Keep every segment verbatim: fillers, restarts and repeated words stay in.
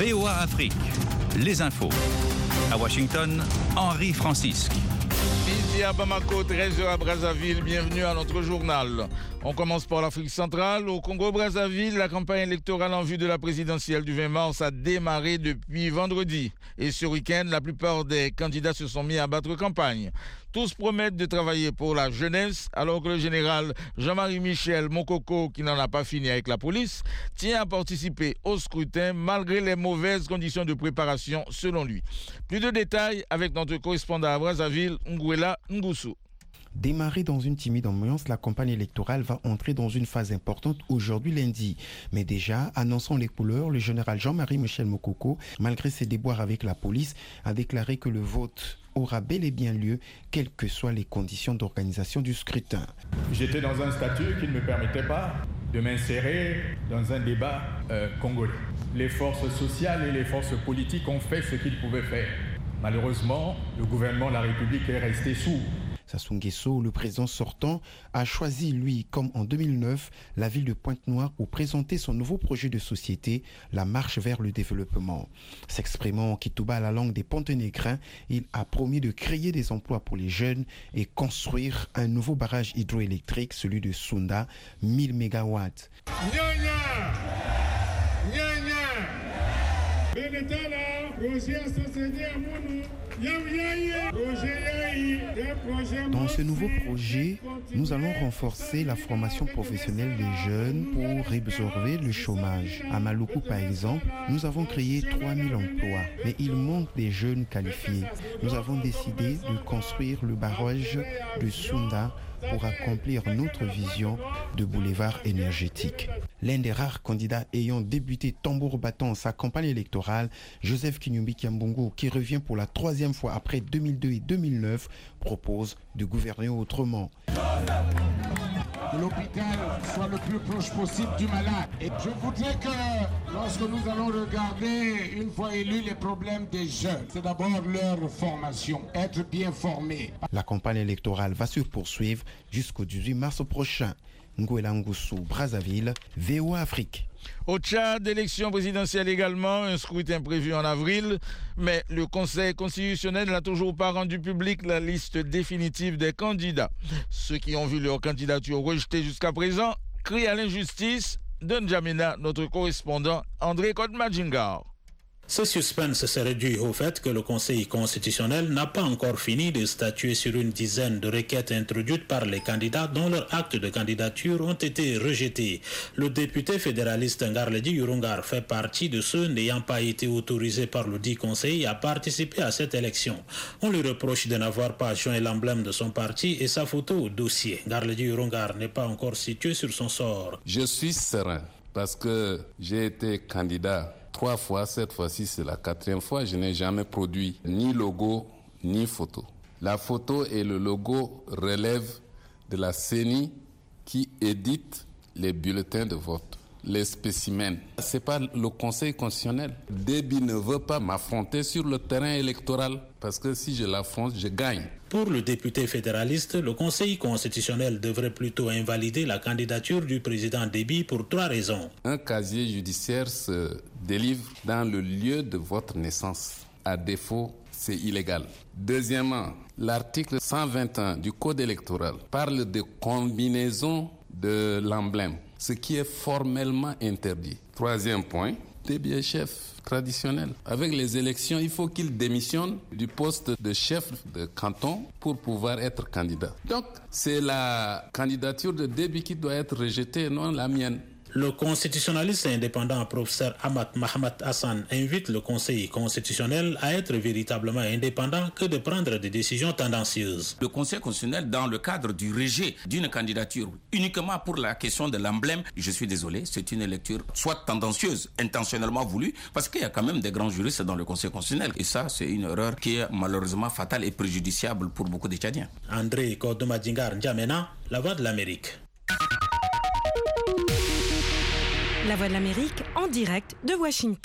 V O A Afrique, les infos. À Washington, Henri Francisque. Midi à Bamako, treize heures à Brazzaville, bienvenue à notre journal. On commence par l'Afrique centrale. Au Congo-Brazzaville, la campagne électorale en vue de la présidentielle du vingt mars a démarré depuis vendredi. Et ce week-end, la plupart des candidats se sont mis à battre campagne. Tous promettent de travailler pour la jeunesse, alors que le général Jean-Marie Michel Mokoko, qui n'en a pas fini avec la police, tient à participer au scrutin malgré les mauvaises conditions de préparation selon lui. Plus de détails avec notre correspondant à Brazzaville, Nguela Ngusu. Démarrée dans une timide ambiance, la campagne électorale va entrer dans une phase importante aujourd'hui lundi. Mais déjà, annonçant les couleurs, le général Jean-Marie Michel Mokoko, malgré ses déboires avec la police, a déclaré que le vote aura bel et bien lieu, quelles que soient les conditions d'organisation du scrutin. J'étais dans un statut qui ne me permettait pas de m'insérer dans un débat euh, congolais. Les forces sociales et les forces politiques ont fait ce qu'ils pouvaient faire. Malheureusement, le gouvernement de la République est resté sourd. Sassou Nguesso, le président sortant, a choisi, lui, comme en deux mille neuf, la ville de Pointe-Noire pour présenter son nouveau projet de société, la marche vers le développement. S'exprimant en Kitouba, la langue des Ponténégrins, il a promis de créer des emplois pour les jeunes et construire un nouveau barrage hydroélectrique, celui de Sunda, mille mégawatts. Dans ce nouveau projet, nous allons renforcer la formation professionnelle des jeunes pour résorber le chômage. À Maluku, par exemple, nous avons créé trois mille emplois, mais il manque des jeunes qualifiés. Nous avons décidé de construire le barrage de Sunda pour accomplir notre vision de boulevard énergétique. L'un des rares candidats ayant débuté tambour battant sa campagne électorale, Joseph Kinyumbi Kiambungu, qui revient pour la troisième fois après deux mille deux et deux mille neuf, propose de gouverner autrement. Que l'hôpital soit le plus proche possible du malade. Et je voudrais que lorsque nous allons regarder, une fois élus, les problèmes des jeunes, c'est d'abord leur formation, être bien formés. La campagne électorale va se poursuivre jusqu'au dix-huit mars prochain. Nguela Ngusu, Brazzaville, V O A Afrique. Au Tchad, élection présidentielle également, un scrutin prévu en avril, mais le Conseil constitutionnel n'a toujours pas rendu public la liste définitive des candidats. Ceux qui ont vu leur candidature rejetée jusqu'à présent crient à l'injustice. De N'Djamena, notre correspondant André Kodmadjingar. Ce suspense serait dû au fait que le Conseil constitutionnel n'a pas encore fini de statuer sur une dizaine de requêtes introduites par les candidats dont leurs actes de candidature ont été rejetés. Le député fédéraliste Ngarledi Yurungar fait partie de ceux n'ayant pas été autorisés par le dit Conseil à participer à cette élection. On lui reproche de n'avoir pas joint l'emblème de son parti et sa photo au dossier. Ngarledi Yurungar n'est pas encore situé sur son sort. Je suis serein parce que j'ai été candidat trois fois, cette fois-ci c'est la quatrième fois, je n'ai jamais produit ni logo ni photo. La photo et le logo relèvent de la C E N I qui édite les bulletins de vote, les spécimens. Ce n'est pas le Conseil constitutionnel. Déby ne veut pas m'affronter sur le terrain électoral parce que si je l'affronte, je gagne. Pour le député fédéraliste, le Conseil constitutionnel devrait plutôt invalider la candidature du président Déby pour trois raisons. Un casier judiciaire se délivre dans le lieu de votre naissance. À défaut, c'est illégal. Deuxièmement, l'article cent vingt et un du Code électoral parle de combinaison de l'emblème, ce qui est formellement interdit. Troisième point, Déby est chef traditionnel. Avec les élections, il faut qu'il démissionne du poste de chef de canton pour pouvoir être candidat. Donc, c'est la candidature de Déby qui doit être rejetée, non la mienne. Le constitutionnaliste indépendant professeur Ahmad Mahamat Hassan invite le Conseil constitutionnel à être véritablement indépendant que de prendre des décisions tendancieuses. Le Conseil constitutionnel, dans le cadre du rejet d'une candidature uniquement pour la question de l'emblème, je suis désolé, c'est une lecture soit tendancieuse, intentionnellement voulue, parce qu'il y a quand même des grands juristes dans le Conseil constitutionnel. Et ça, c'est une erreur qui est malheureusement fatale et préjudiciable pour beaucoup de Tchadiens. André Kodmadjingar N'Djamena, La Voix de l'Amérique. La Voix de l'Amérique en direct de Washington.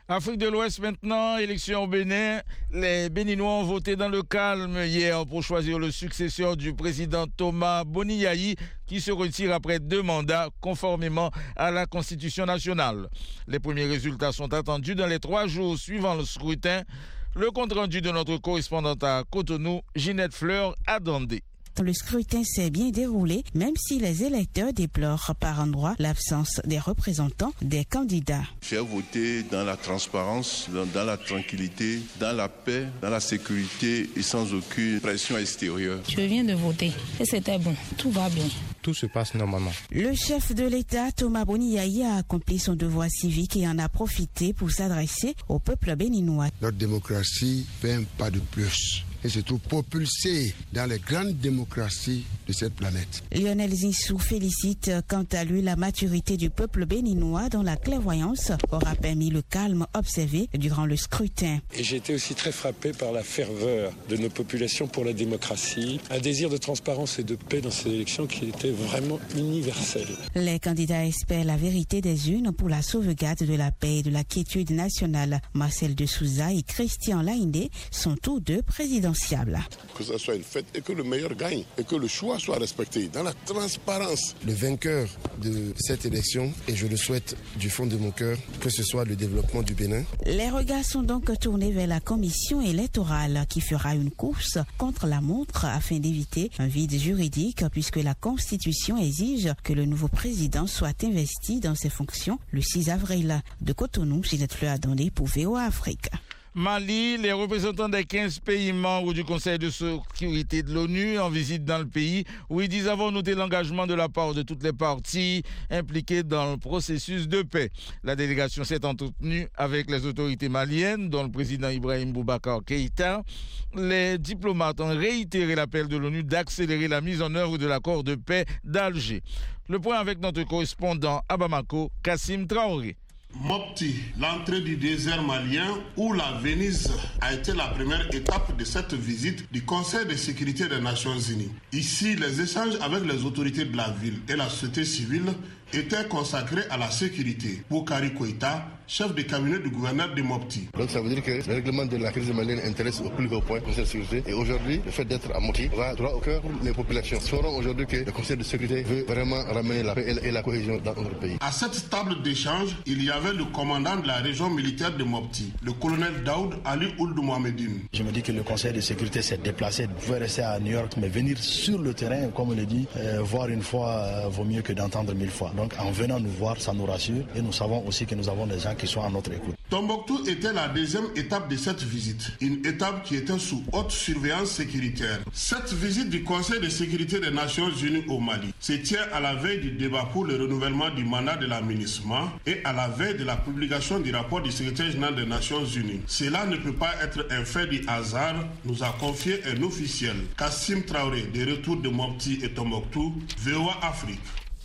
Afrique de l'Ouest maintenant, élection au Bénin. Les Béninois ont voté dans le calme hier pour choisir le successeur du président Thomas Boni-Yayi qui se retire après deux mandats conformément à la Constitution nationale. Les premiers résultats sont attendus dans les trois jours suivant le scrutin. Le compte-rendu de notre correspondante à Cotonou, Ginette Fleur, a Dandé. Le scrutin s'est bien déroulé, même si les électeurs déplorent par endroits l'absence des représentants des candidats. J'ai voté dans la transparence, dans, dans la tranquillité, dans la paix, dans la sécurité et sans aucune pression extérieure. Je viens de voter et c'était bon, tout va bien. Tout se passe normalement. Le chef de l'État, Thomas Boni-Yayi, a accompli son devoir civique et en a profité pour s'adresser au peuple béninois. Notre démocratie fait un pas de plus et se trouve propulsée dans les grandes démocraties de cette planète. Lionel Zinsou félicite quant à lui la maturité du peuple béninois dont la clairvoyance aura permis le calme observé durant le scrutin. Et j'ai été aussi très frappé par la ferveur de nos populations pour la démocratie, un désir de transparence et de paix dans ces élections qui était vraiment universel. Les candidats espèrent la vérité des urnes pour la sauvegarde de la paix et de la quiétude nationale. Marcel de Souza et Christian Laindé sont tous deux présidentiables. Que ce soit une fête et que le meilleur gagne et que le choix soit respecté dans la transparence. Le vainqueur de cette élection, et je le souhaite du fond de mon cœur, que ce soit le développement du Bénin. Les regards sont donc tournés vers la commission électorale qui fera une course contre la montre afin d'éviter un vide juridique puisque la Constitution exige que le nouveau président soit investi dans ses fonctions le six avril. De Cotonou, Ginette Fleur a donné pour V O A Afrique. Mali, les représentants des quinze pays membres du Conseil de sécurité de l'ONU en visite dans le pays où ils disent avoir noté l'engagement de la part de toutes les parties impliquées dans le processus de paix. La délégation s'est entretenue avec les autorités maliennes, dont le président Ibrahim Boubacar Keïta. Les diplomates ont réitéré l'appel de l'ONU d'accélérer la mise en œuvre de l'accord de paix d'Alger. Le point avec notre correspondant à Bamako, Kassim Traoré. Mopti, l'entrée du désert malien où la Venise a été la première étape de cette visite du Conseil de sécurité des Nations Unies. Ici, les échanges avec les autorités de la ville et la société civile étaient consacrés à la sécurité. Boukari Koïta, chef de cabinet du gouverneur de Mopti. Donc ça veut dire que le règlement de la crise malienne intéresse au plus haut point le Conseil de sécurité. Et aujourd'hui, le fait d'être à Mopti va droit au cœur pour les populations. Nous saurons aujourd'hui que le Conseil de sécurité veut vraiment ramener la paix et la cohésion dans notre pays. À cette table d'échange, il y avait le commandant de la région militaire de Mopti, le colonel Daoud Ali Ould Mohamedine. Je me dis que le Conseil de sécurité s'est déplacé. Vous pouvez rester à New York, mais venir sur le terrain, comme on le dit, euh, voir une fois euh, vaut mieux que d'entendre mille fois. Donc en venant nous voir, ça nous rassure et nous savons aussi que nous avons des gens qui sont à notre écoute. Tombouctou était la deuxième étape de cette visite, une étape qui était sous haute surveillance sécuritaire. Cette visite du Conseil de sécurité des Nations Unies au Mali se tient à la veille du débat pour le renouvellement du mandat de la MINUSMA et à la veille de la publication du rapport du secrétaire général des Nations Unies. Cela ne peut pas être un fait du hasard, nous a confié un officiel. Kassim Traoré, de retour de Mopti et Tombouctou, V O A Afrique.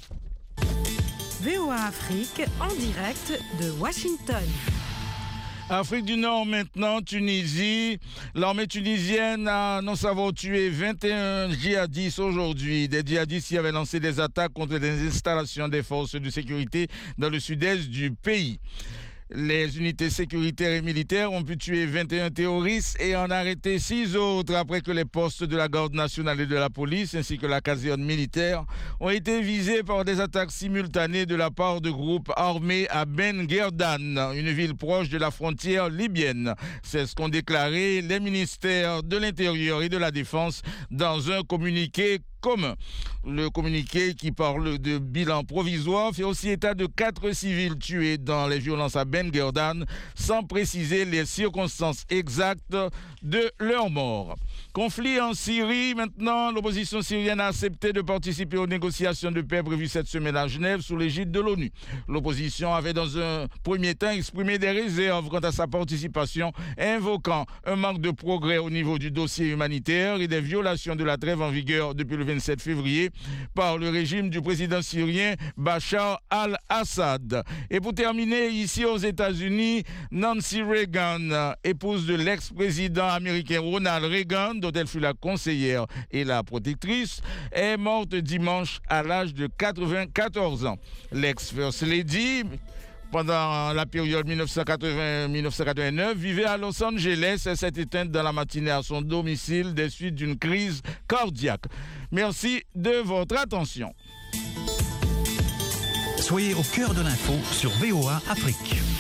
V O A Afrique en direct de Washington. Afrique du Nord maintenant, Tunisie. L'armée tunisienne a annoncé avoir tué vingt et un djihadistes aujourd'hui. Des djihadistes qui avaient lancé des attaques contre les installations des forces de sécurité dans le sud-est du pays. Les unités sécuritaires et militaires ont pu tuer vingt et un terroristes et en arrêter six autres après que les postes de la garde nationale et de la police ainsi que la caserne militaire ont été visés par des attaques simultanées de la part de groupes armés à Ben Guerdan, une ville proche de la frontière libyenne. C'est ce qu'ont déclaré les ministères de l'Intérieur et de la Défense dans un communiqué commun. Le communiqué qui parle de bilan provisoire fait aussi état de quatre civils tués dans les violences à Ben Guerdan sans préciser les circonstances exactes de leur mort. Conflit en Syrie, maintenant, l'opposition syrienne a accepté de participer aux négociations de paix prévues cette semaine à Genève sous l'égide de l'ONU. L'opposition avait dans un premier temps exprimé des réserves quant à sa participation, invoquant un manque de progrès au niveau du dossier humanitaire et des violations de la trêve en vigueur depuis le vingt-sept février par le régime du président syrien Bachar al-Assad. Et pour terminer, ici aux États-Unis, Nancy Reagan, épouse de l'ex-président américain Ronald Reagan, dont elle fut la conseillère et la protectrice, est morte dimanche à l'âge de quatre-vingt-quatorze ans. L'ex-First Lady pendant la période mille neuf cent quatre-vingts à mille neuf cent quatre-vingt-neuf, vivait à Los Angeles et s'est éteinte dans la matinée à son domicile des suites d'une crise cardiaque. Merci de votre attention. Soyez au cœur de l'info sur V O A Afrique.